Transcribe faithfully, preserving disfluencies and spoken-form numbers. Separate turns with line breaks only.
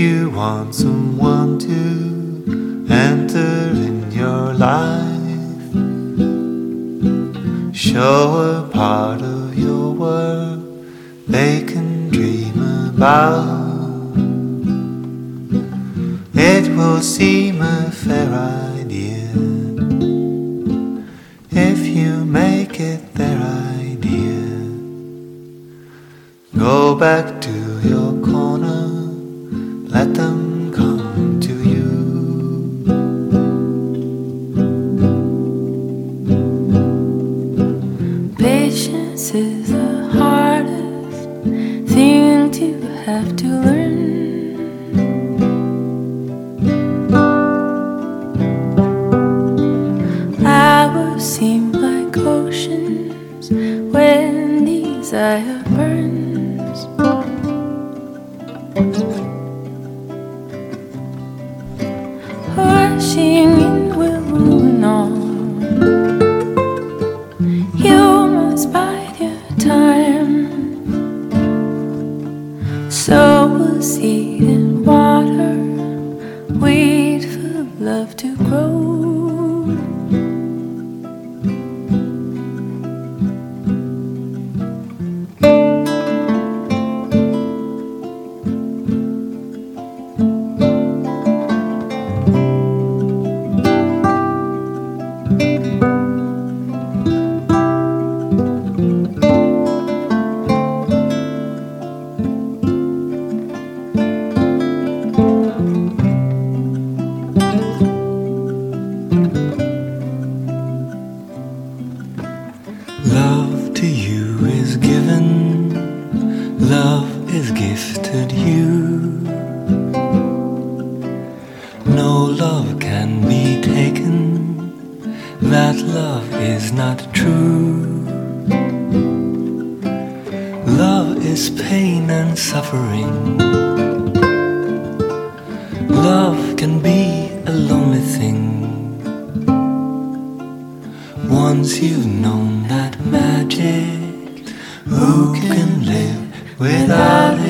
you want someone to enter in your life, show a part of your world they can dream about, it will seem a fair idea if you make it their idea. Go back to your corner, let them come to you.
Patience is the hardest thing to have to learn. Hours seem like oceans when desire burns. Rushing in will ruin all. You must bide your time. Sow a seed in water, wait for love to grow.
Love to you is given, love is gifted you. No love can be taken, that love is not true. Love is pain and suffering. Love can be a lonely thing. Once you've known that magic, who can live without it?